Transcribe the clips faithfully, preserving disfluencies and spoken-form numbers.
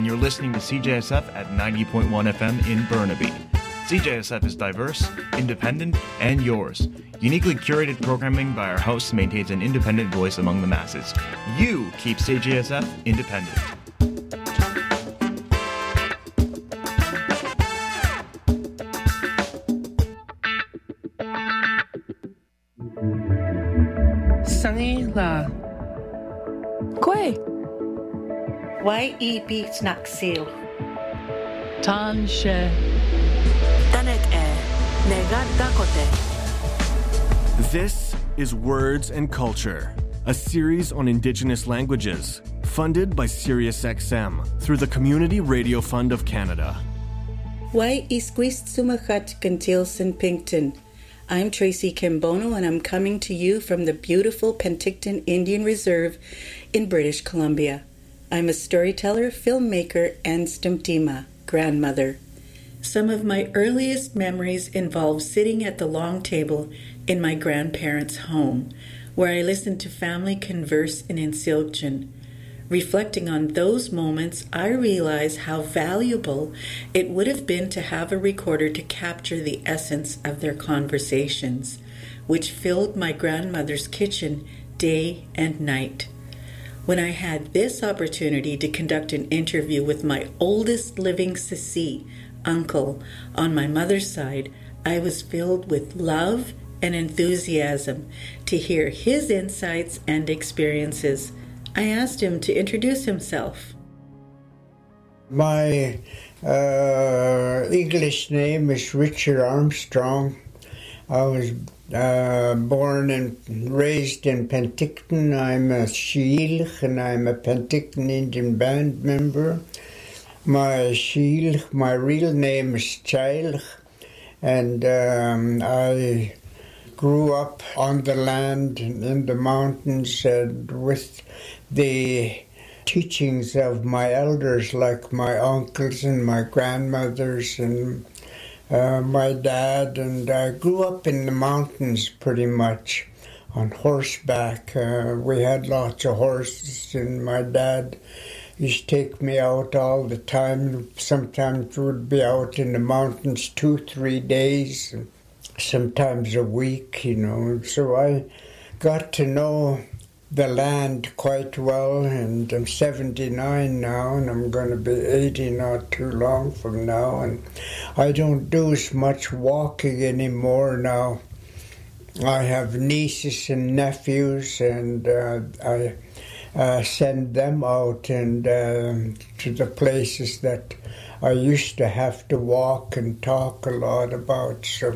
You're listening to C J S F at ninety point one F M in Burnaby. C J S F is diverse, independent, and yours. Uniquely curated programming by our hosts maintains an independent voice among the masses. You keep C J S F independent. Sunny la. Kwe. Why e beats naksil. Tan she. Danet e. Negat dakote. This is Words and Culture, a series on Indigenous languages, funded by SiriusXM through the Community Radio Fund of Canada. Why isquist sumachat gantilson Pinkton. I'm Tracy Kimbono, and I'm coming to you from the beautiful Penticton Indian Reserve in British Columbia. I'm a storyteller, filmmaker, and Stumtima, grandmother. Some of my earliest memories involve sitting at the long table in my grandparents' home, where I listened to family converse in Insilchin. Reflecting on those moments, I realize how valuable it would have been to have a recorder to capture the essence of their conversations, which filled my grandmother's kitchen day and night. When I had this opportunity to conduct an interview with my oldest living Sisi, uncle, on my mother's side, I was filled with love and enthusiasm to hear his insights and experiences. I asked him to introduce himself. My uh, English name is Richard Armstrong. I was uh, born and raised in Penticton. I'm a Shiilch and I'm a Penticton Indian band member. My Shiilch, my real name is Chailch, and um, I grew up on the land in the mountains and with the teachings of my elders, like my uncles and my grandmothers and uh, my dad. And I grew up in the mountains pretty much on horseback. Uh, we had lots of horses, and my dad used to take me out all the time. Sometimes we'd be out in the mountains two, three days, and sometimes a week, you know. So I got to know the land quite well, and I'm seventy-nine now, and I'm going to be eighty not too long from now, and I don't do as much walking anymore now. I have nieces and nephews, and uh, I uh, send them out and uh, to the places that I used to have to walk and talk a lot about. So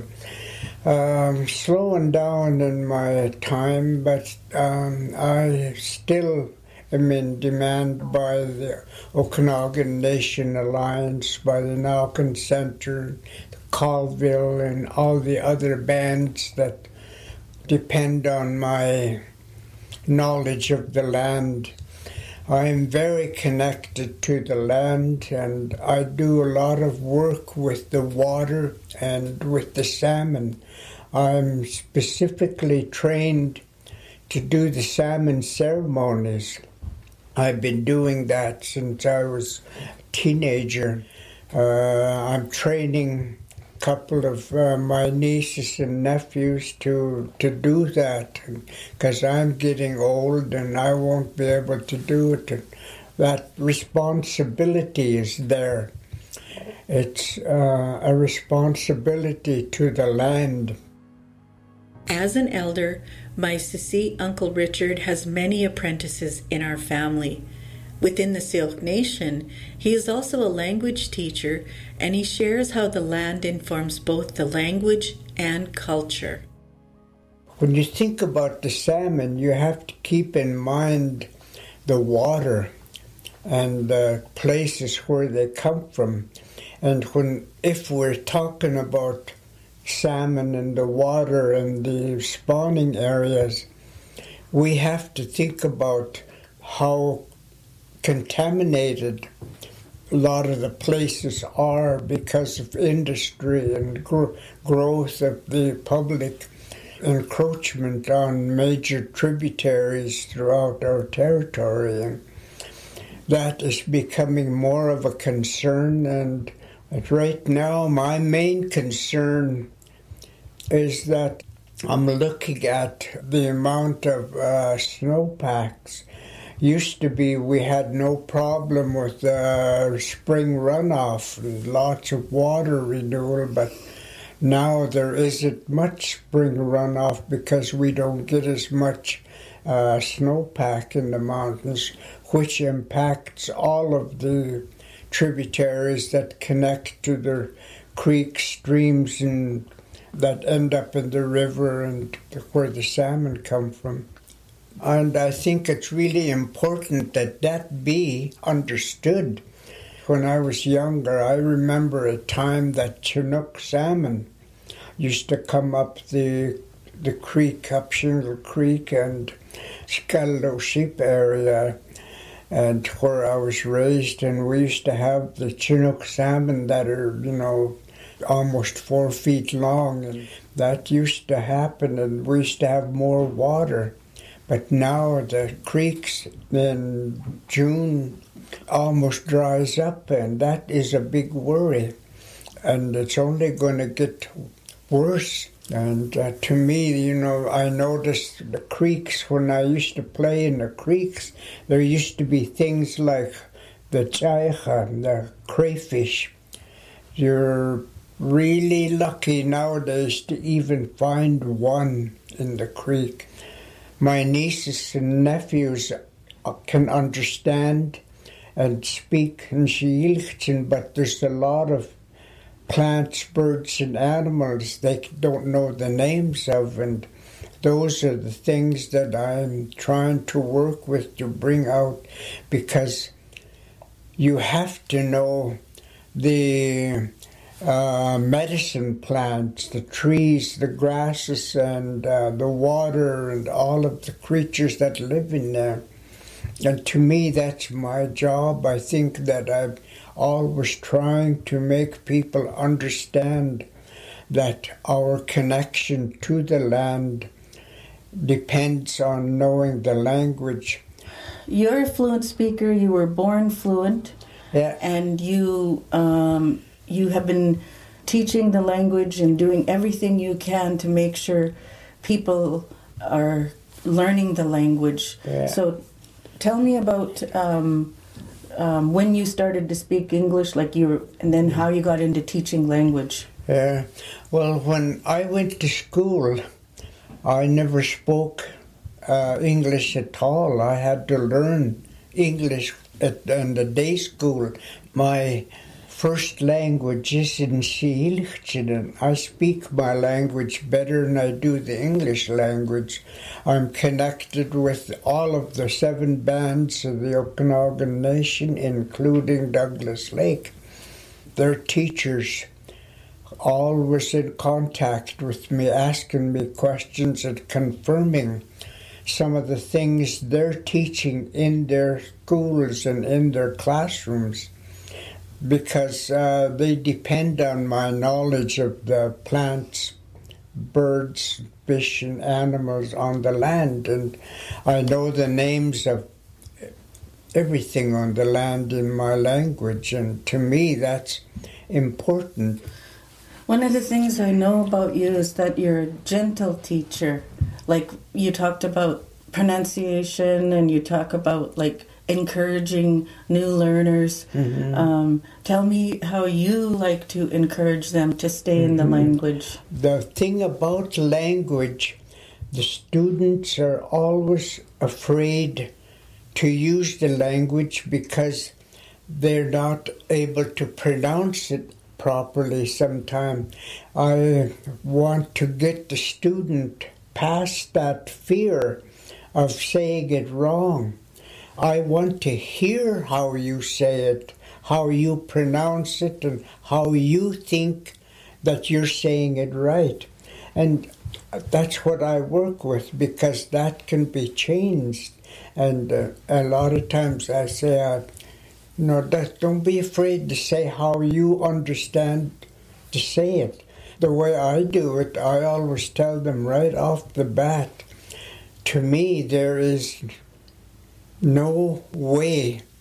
Um, slowing down in my time, but um, I still am in demand by the Okanagan Nation Alliance, by the Nalkin Center, the Colville, and all the other bands that depend on my knowledge of the land. I am very connected to the land, and I do a lot of work with the water and with the salmon. I'm specifically trained to do the salmon ceremonies. I've been doing that since I was a teenager. Uh, I'm training a couple of uh, my nieces and nephews to, to do that, because I'm getting old and I won't be able to do it. That responsibility is there. It's uh, a responsibility to the land. As an elder, my Sisi Uncle Richard has many apprentices in our family. Within the Syilx Nation, he is also a language teacher, and he shares how the land informs both the language and culture. When you think about the salmon, you have to keep in mind the water and the places where they come from. And when, if we're talking about salmon and the water and the spawning areas, we have to think about how contaminated a lot of the places are because of industry and gro- growth of the public encroachment on major tributaries throughout our territory. And that is becoming more of a concern. And right now, my main concern is that I'm looking at the amount of uh, snowpacks. Used to be we had no problem with uh, spring runoff and lots of water renewal, but now there isn't much spring runoff because we don't get as much uh, snowpack in the mountains, which impacts all of the tributaries that connect to the creeks, streams, and that end up in the river and where the salmon come from. And I think it's really important that that be understood. When I was younger, I remember a time that Chinook salmon used to come up the the creek, up Shingle Creek and Scaldo Sheep area, and where I was raised, and we used to have the Chinook salmon that are, you know, almost four feet long, and that used to happen, and we used to have more water. But now the creeks in June almost dries up, and that is a big worry. And it's only going to get worse. And uh, to me, you know, I noticed the creeks, when I used to play in the creeks, there used to be things like the chaicha, the crayfish. You're really lucky nowadays to even find one in the creek. My nieces and nephews can understand and speak in Shiilchtin, but there's a lot of plants, birds, and animals they don't know the names of, and those are the things that I'm trying to work with to bring out, because you have to know the uh, medicine plants, the trees, the grasses, and uh, the water, and all of the creatures that live in there. And to me, that's my job. I think that I'm always trying to make people understand that our connection to the land depends on knowing the language. You're a fluent speaker. You were born fluent. Yeah. And you um, you have been teaching the language and doing everything you can to make sure people are learning the language. Yeah. So tell me about um, um, when you started to speak English, like you were, and then how you got into teaching language. Yeah. Well, when I went to school, I never spoke uh, English at all. I had to learn English at in the day school. My first language is in Shiilchtin, and I speak my language better than I do the English language. I'm connected with all of the seven bands of the Okanagan Nation, including Douglas Lake. Their teachers always in contact with me, asking me questions and confirming some of the things they're teaching in their schools and in their classrooms, because uh, they depend on my knowledge of the plants, birds, fish, and animals on the land. And I know the names of everything on the land in my language, and to me that's important. One of the things I know about you is that you're a gentle teacher. Like, you talked about pronunciation, and you talk about, like, encouraging new learners. Mm-hmm. Um, tell me how you like to encourage them to stay mm-hmm. in the language. The thing about language, the students are always afraid to use the language because they're not able to pronounce it properly sometimes. I want to get the student past that fear of saying it wrong. I want to hear how you say it, how you pronounce it, and how you think that you're saying it right. And that's what I work with, because that can be changed. And uh, a lot of times I say, uh, no, that, don't be afraid to say how you understand to say it. The way I do it, I always tell them right off the bat, to me there is no way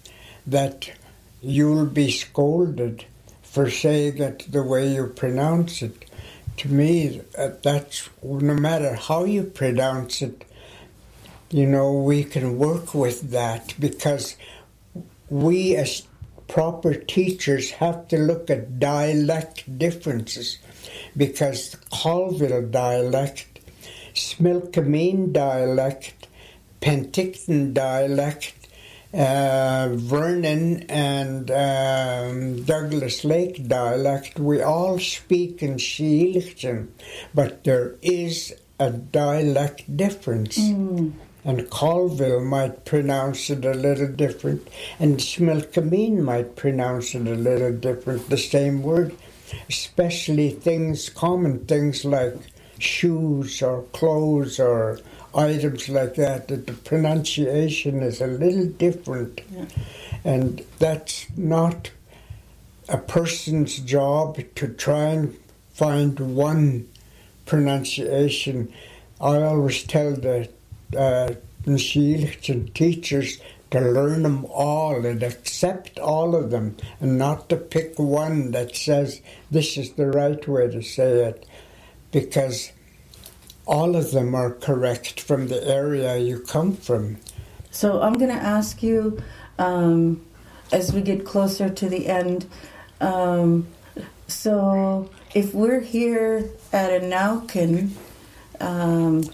that you'll be scolded for saying it the way you pronounce it. To me, that's, no matter how you pronounce it, you know, we can work with that, because we as proper teachers have to look at dialect differences, because Colville dialect, Smilkameen dialect, Penticton dialect, uh, Vernon and um, Douglas Lake dialect, we all speak in Shielchen, but there is a dialect difference. Mm. And Colville might pronounce it a little different, and Smilkameen might pronounce it a little different, the same word, especially things, common things like shoes or clothes or items like that, that the pronunciation is a little different. Yeah. And that's not a person's job to try and find one pronunciation. I always tell the uh, teachers to learn them all and accept all of them, and not to pick one that says this is the right way to say it, because all of them are correct from the area you come from. So I'm going to ask you, um, as we get closer to the end, um, so if we're here at Anaukin, um,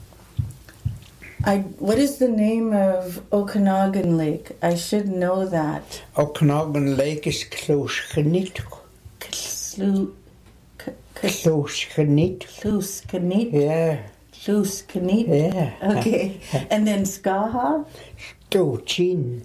I, what is the name of Okanagan Lake? I should know that. Okanagan Lake is Closkenit. Clu... Closkenit. Closkenit? Yeah. Closkenit? Yeah. Okay. And then Skaha? Stochin.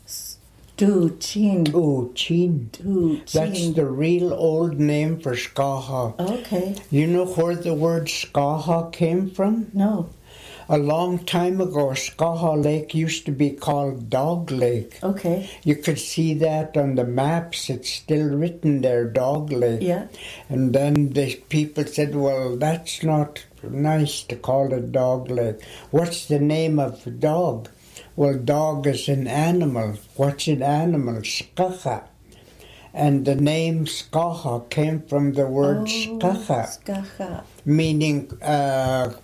Stochin. Stochin. Stochin. That's the real old name for Skaha. Okay. You know where the word Skaha came from? No. A long time ago, Skaha Lake used to be called Dog Lake. Okay. You could see that on the maps. It's still written there, Dog Lake. Yeah. And then the people said, well, that's not nice to call it Dog Lake. What's the name of the dog? Well, dog is an animal. What's an animal? Skaha. And the name Skaha came from the word oh, Skaha. Skaha. Meaning uh,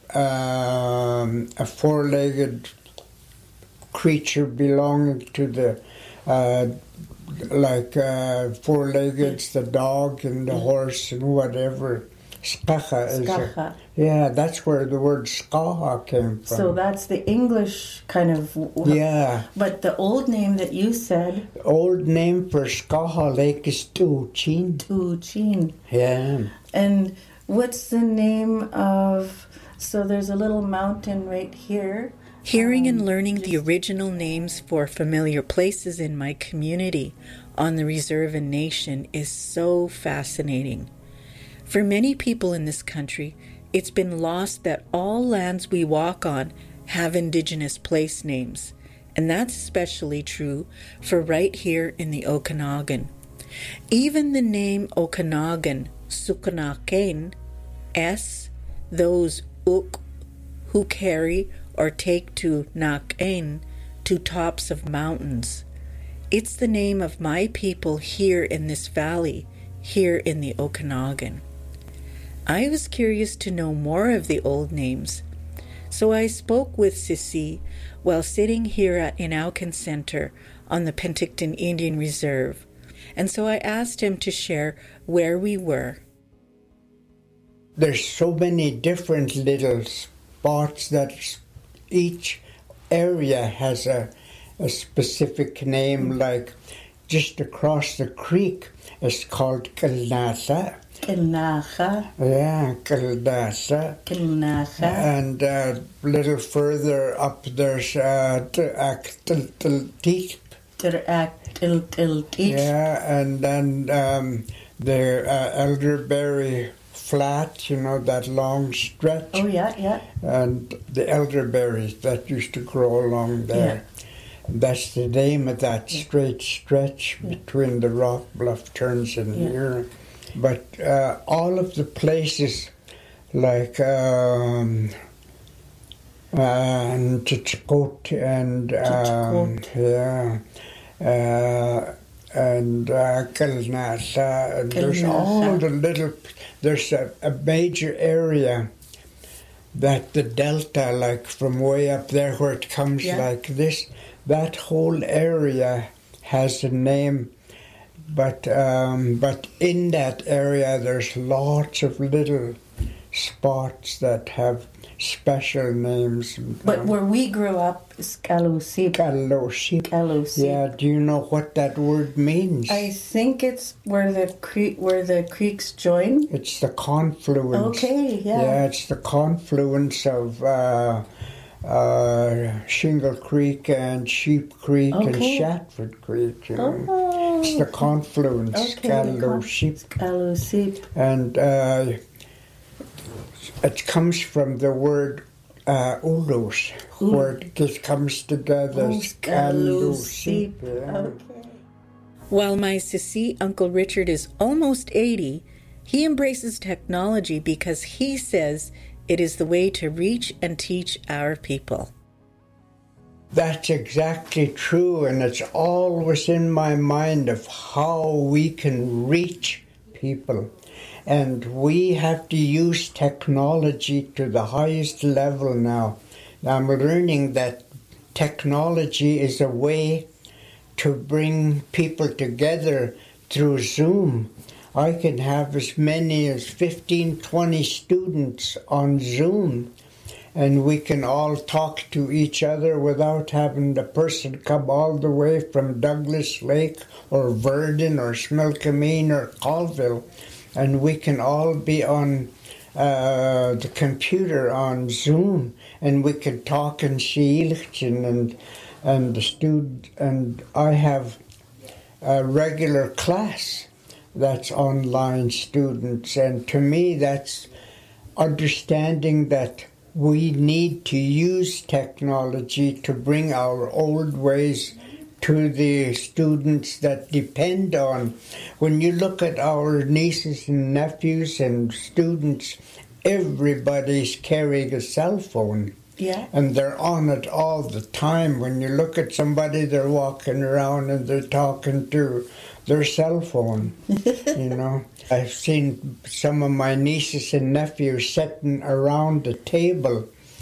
um, a four-legged creature belonging to the, uh, like uh, four-legged, the dog and the horse and whatever. Skaha is Skaha. A, yeah, that's where the word Skaha came from. So that's the English kind of... Yeah. But the old name that you said... The old name for Skaha Lake is Tuchin. Tuchin. Yeah. And what's the name of... So there's a little mountain right here. Hearing and learning the original names for familiar places in my community on the reserve and nation is so fascinating. For many people in this country, it's been lost that all lands we walk on have Indigenous place names, and that's especially true for right here in the Okanagan. Even the name Okanagan, Sukanaken, S, those uk who carry or take to Naken, to tops of mountains. It's the name of my people here in this valley, here in the Okanagan. I was curious to know more of the old names, so I spoke with Sissy while sitting here at Inauken Center on the Penticton Indian Reserve, and so I asked him to share where we were. There's so many different little spots that each area has a, a specific name, like just across the creek is called Kilnasa. Kilnacha. Yeah, Kildasa. Kilnacha. And a uh, little further up there's uh, Tiltilteep. Tiltilteep. Yeah, and then um, the uh, Elderberry Flat, you know, that long stretch. Oh, yeah, yeah. And the elderberries that used to grow along there. Yeah. That's the name of that straight stretch yeah. between the rock bluff turns in yeah. here. But uh, all of the places like um, and Tchikot and um, yeah, uh, and uh, Kalnasa, and there's all the little, there's a, a major area that the delta, like from way up there where it comes yeah. like this, that whole area has a name, but um, but in that area there's lots of little spots that have special names. But where we grew up is Kalusip. Kalusip. Kalusip. Yeah. Do you know what that word means? I think it's where the creek, where the creeks join. It's the confluence. Okay. Yeah. Yeah. It's the confluence of uh, uh, Shingle Creek and Sheep Creek okay. and Shatford Creek. You know? Oh. It's the confluence. Okay. Kalusip. Kalusip. And. Uh, It comes from the word uh, ulus, where it just comes together. Kalusip. Okay. While my Sisi Uncle Richard is almost eighty, he embraces technology because he says it is the way to reach and teach our people. That's exactly true, and it's always in my mind of how we can reach people. And we have to use technology to the highest level now. I'm learning that technology is a way to bring people together through Zoom. I can have as many as fifteen, twenty students on Zoom, and we can all talk to each other without having the person come all the way from Douglas Lake or Verdon or Smilkameen or Colville. And we can all be on uh, the computer on Zoom, and we can talk in Shiilchen, and and the student and I have a regular class that's online students, and to me that's understanding that we need to use technology to bring our old ways to the students that depend on. When you look at our nieces and nephews and students, everybody's carrying a cell phone. Yeah. And they're on it all the time. When you look at somebody, they're walking around and they're talking to their cell phone, you know. I've seen some of my nieces and nephews sitting around the table.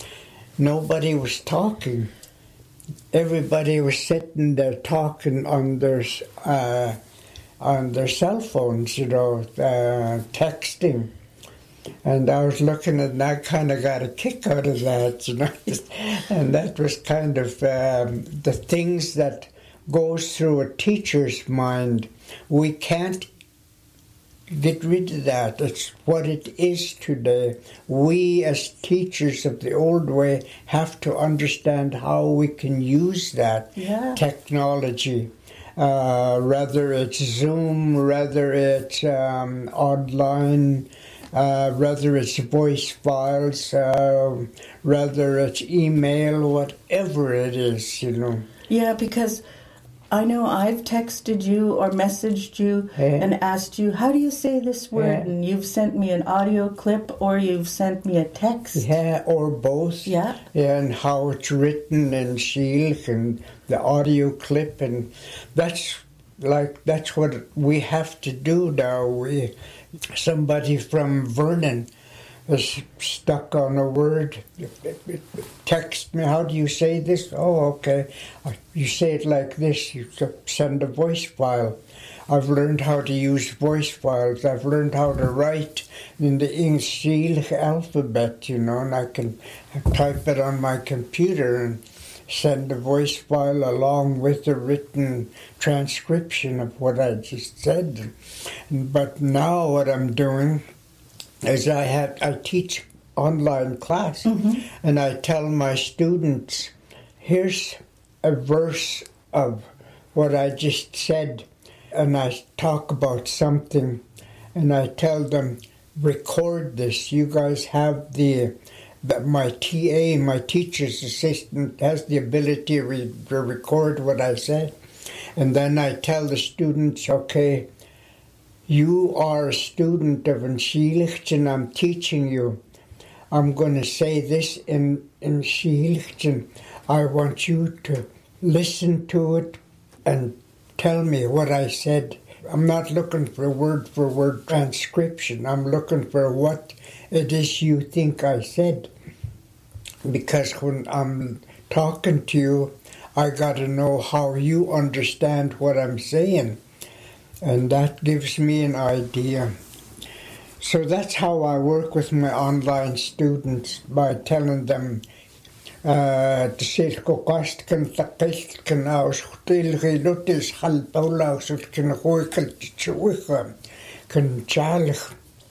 Nobody was talking. Everybody was sitting there talking on their uh, on their cell phones, you know, uh, texting. And I was looking at, and I kind of got a kick out of that, you know. And that was kind of um, the things that goes through a teacher's mind. We can't get rid of that. It's what it is today. We as teachers of the old way have to understand how we can use that yeah. technology. Uh, whether it's Zoom, whether it's um, online, uh, whether it's voice files, uh, whether it's email, whatever it is, you know. Yeah, because I know I've texted you or messaged you yeah. and asked you, how do you say this word? Yeah. And you've sent me an audio clip or you've sent me a text. Yeah, or both. Yeah. Yeah, and how it's written in Shiilch and the audio clip. And that's like, that's what we have to do now. We, somebody from Vernon is stuck on a word. Text me, how do you say this? Oh, okay. You say it like this. You send a voice file. I've learned how to use voice files. I've learned how to write in the English alphabet, you know, and I can type it on my computer and send a voice file along with the written transcription of what I just said. But now what I'm doing is I have I teach online class, mm-hmm. and I tell my students, here's a verse of what I just said, and I talk about something, and I tell them, record this. You guys have the, the my T A, my teacher's assistant, has the ability to, re, to record what I said, and then I tell the students, okay, you are a student of Shiilch, and I'm teaching you. I'm going to say this in, in Shiilch, and I want you to listen to it and tell me what I said. I'm not looking for word for word transcription. I'm looking for what it is you think I said. Because when I'm talking to you, I got to know how you understand what I'm saying. And that gives me an idea. So that's how I work with my online students, by telling them the circo cost can takil can aus hotel gelotis halpaula so can hoikel tsuha can chalig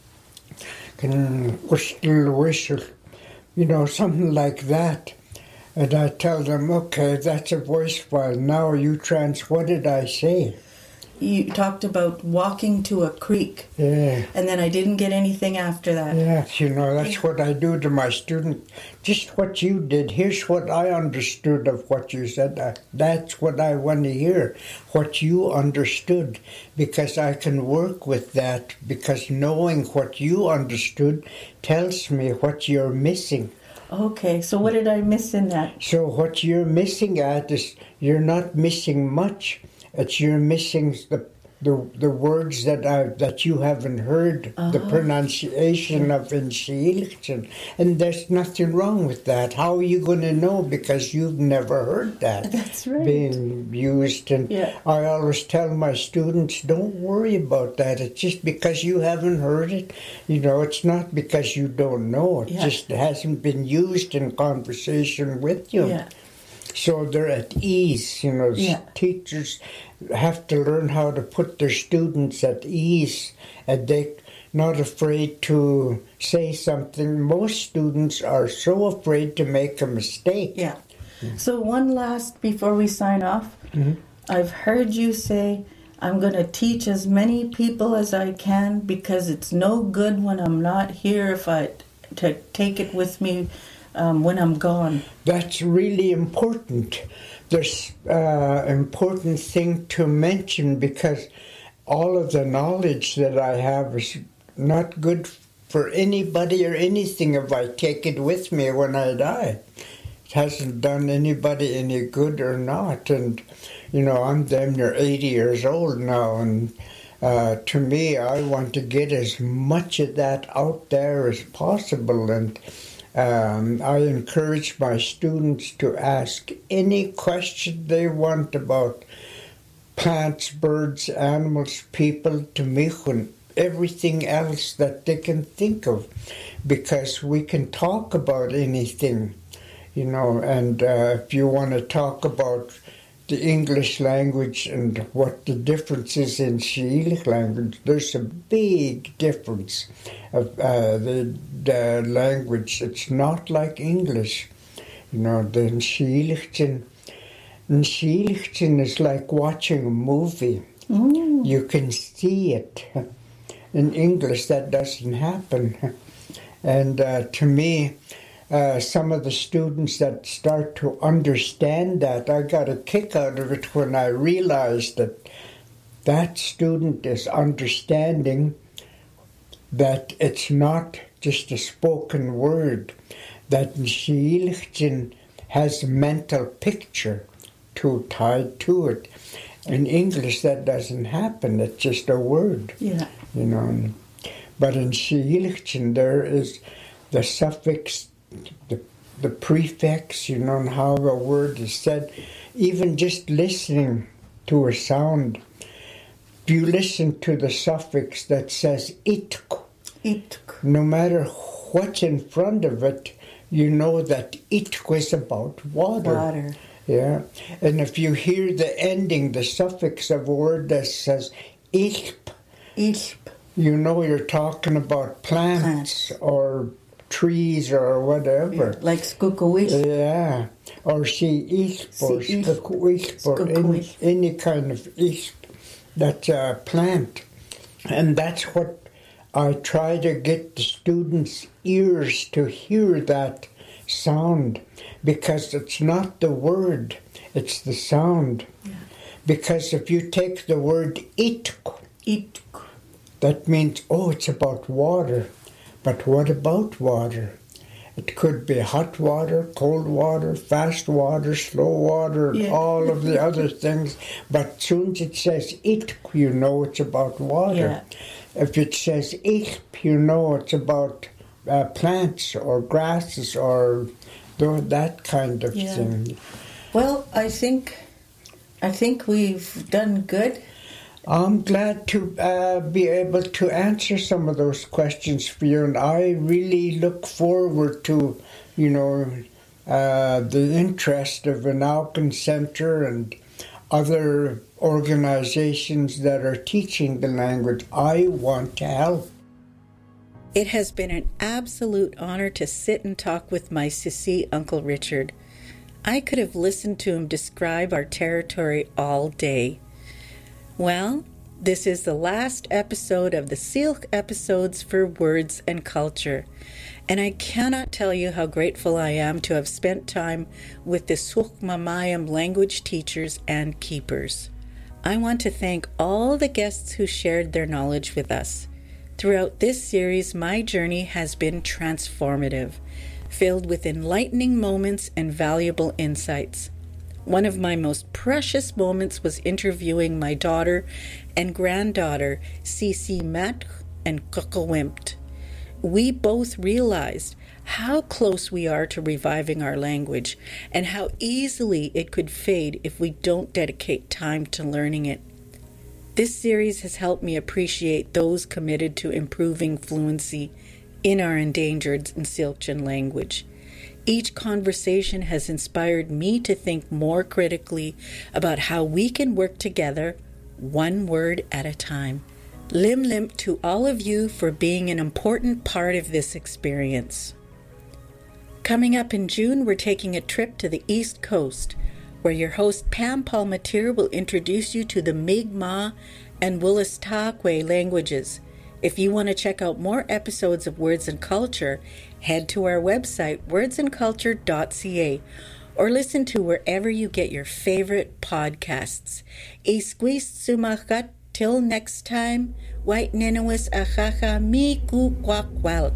can kustel whistle, you know, something like that. And I tell them, okay, that's a voice file. Now you trans. What did I say? You talked about walking to a creek. Yeah. And then I didn't get anything after that. Yes, you know, that's what I do to my student. Just what you did. Here's what I understood of what you said. That's what I want to hear, what you understood, because I can work with that, because knowing what you understood tells me what you're missing. Okay, so what did I miss in that? So what you're missing at is you're not missing much. It's you're missing the the the words that I that you haven't heard, uh-huh. the pronunciation of Inshilchen, and there's nothing wrong with that. How are you going to know, because you've never heard that That's right. being used? And yeah. I always tell my students, don't worry about that. It's just because you haven't heard it. You know, it's not because you don't know. It yeah. just hasn't been used in conversation with you. Yeah. So they're at ease, you know. Yeah. Teachers have to learn how to put their students at ease, and they're not afraid to say something. Most students are so afraid to make a mistake. Yeah. Mm-hmm. So one last, before we sign off, mm-hmm. I've heard you say, I'm going to teach as many people as I can, because it's no good when I'm not here if I to take it with me Um, when I'm gone. That's really important. There's an uh, important thing to mention, because all of the knowledge that I have is not good for anybody or anything if I take it with me when I die. It hasn't done anybody any good or not. And, you know, I'm damn near eighty years old now, and uh, to me, I want to get as much of that out there as possible. And Um, I encourage my students to ask any question they want about plants, birds, animals, people, to me, and everything else that they can think of, because we can talk about anything, you know. And uh, if you want to talk about the English language and what the difference is in Shilch language, there's a big difference of uh, the, the language. It's not like English. You know, the Shilchen, Shilchen is like watching a movie. Mm. You can see it. In English, that doesn't happen. And uh, to me, Uh, some of the students that start to understand that, I got a kick out of it when I realized that that student is understanding that it's not just a spoken word, that Shilchen has a mental picture to tied to it. In English, that doesn't happen. It's just a word, yeah. you know. But in Shilchen, there is the suffix, The, the prefix, you know, and how a word is said. Even just listening to a sound, if you listen to the suffix that says itk, itk, no matter what's in front of it, you know that itk is about water. Water. Yeah. And if you hear the ending, the suffix of a word that says ilp, ilp, you know you're talking about plants, plants. or trees or whatever. Yeah, like skukuwisp. Yeah. Or she isp or skukuwisp or any, any kind of isp. That's a plant. And that's what I try to get the students' ears to hear, that sound, because it's not the word, it's the sound. Yeah. Because if you take the word itk, itk, that means, oh, it's about water. But what about water? It could be hot water, cold water, fast water, slow water, and Yeah. all of the other things. But soon as it says ik, you know it's about water. Yeah. If it says ich, you know it's about uh, plants or grasses or th- that kind of Yeah. thing. Well, I think I think we've done good. I'm glad to uh, be able to answer some of those questions for you, and I really look forward to, you know, uh, the interest of an Alkin Center and other organizations that are teaching the language. I want to help. It has been an absolute honor to sit and talk with my Sissi Uncle Richard. I could have listened to him describe our territory all day. Well, this is the last episode of the Silk episodes for Words and Culture, and I cannot tell you how grateful I am to have spent time with the Sukhmamayam language teachers and keepers. I want to thank all the guests who shared their knowledge with us. Throughout this series, my journey has been transformative, filled with enlightening moments and valuable insights. One of my most precious moments was interviewing my daughter and granddaughter, Sissi Matre and Kokowimpt. We both realized how close we are to reviving our language and how easily it could fade if we don't dedicate time to learning it. This series has helped me appreciate those committed to improving fluency in our endangered Tsilhqot'in language. Each conversation has inspired me to think more critically about how we can work together, one word at a time. Lim lim to all of you for being an important part of this experience. Coming up in June, we're taking a trip to the East Coast, where your host Pam Palmatier will introduce you to the Mi'kmaq and Wolastoqey languages. If you want to check out more episodes of Words and Culture, head to our website, words and culture dot c a, or listen to wherever you get your favorite podcasts. Isquis sumakat, till next time, White Ninawis achacha mi kukwak.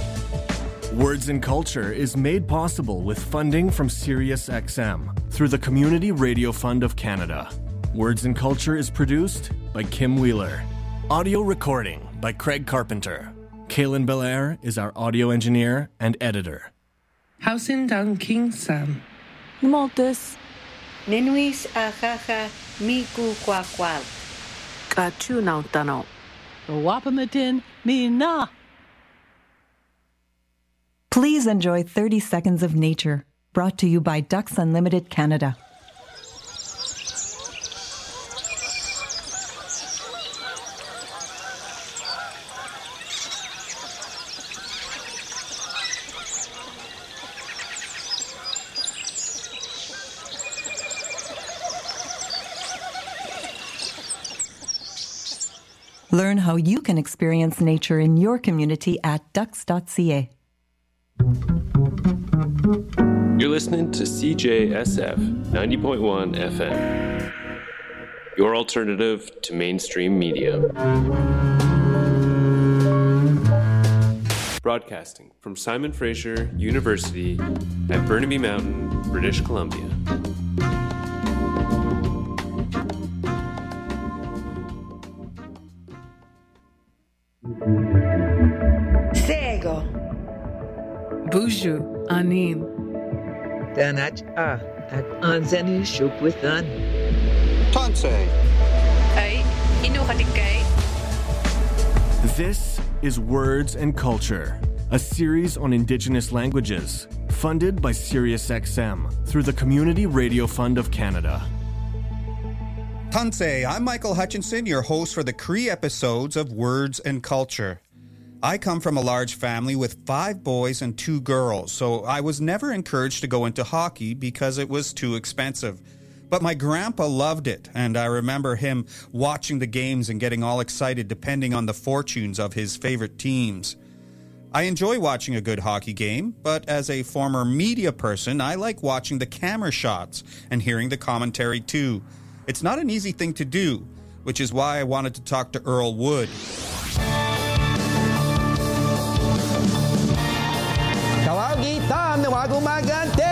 Words and Culture is made possible with funding from SiriusXM through the Community Radio Fund of Canada. Words and Culture is produced by Kim Wheeler. Audio recording by Craig Carpenter. Kaylin Belair is our audio engineer and editor. Hausin Dang King Sam. Maltus. Ninuis achacha mi kukwak. Kachu nautano. Wapamatin me na. Please enjoy thirty seconds of nature, brought to you by Ducks Unlimited Canada. Learn how you can experience nature in your community at ducks dot c a. You're listening to C J S F ninety point one F M, your alternative to mainstream media. Broadcasting from Simon Fraser University at Burnaby Mountain, British Columbia. Sego. Buju Anin. Danach a at Anzani Shupwithan. Tonse. Ay, inuhatikay. This is Words and Culture, a series on Indigenous languages, funded by SiriusXM through the Community Radio Fund of Canada. Tanse, I'm Michael Hutchinson, your host for the Cree episodes of Words and Culture. I come from a large family with five boys and two girls, so I was never encouraged to go into hockey because it was too expensive. But my grandpa loved it, and I remember him watching the games and getting all excited depending on the fortunes of his favorite teams. I enjoy watching a good hockey game, but as a former media person, I like watching the camera shots and hearing the commentary too. It's not an easy thing to do, which is why I wanted to talk to Earl Wood. Kawagi mga kumagante!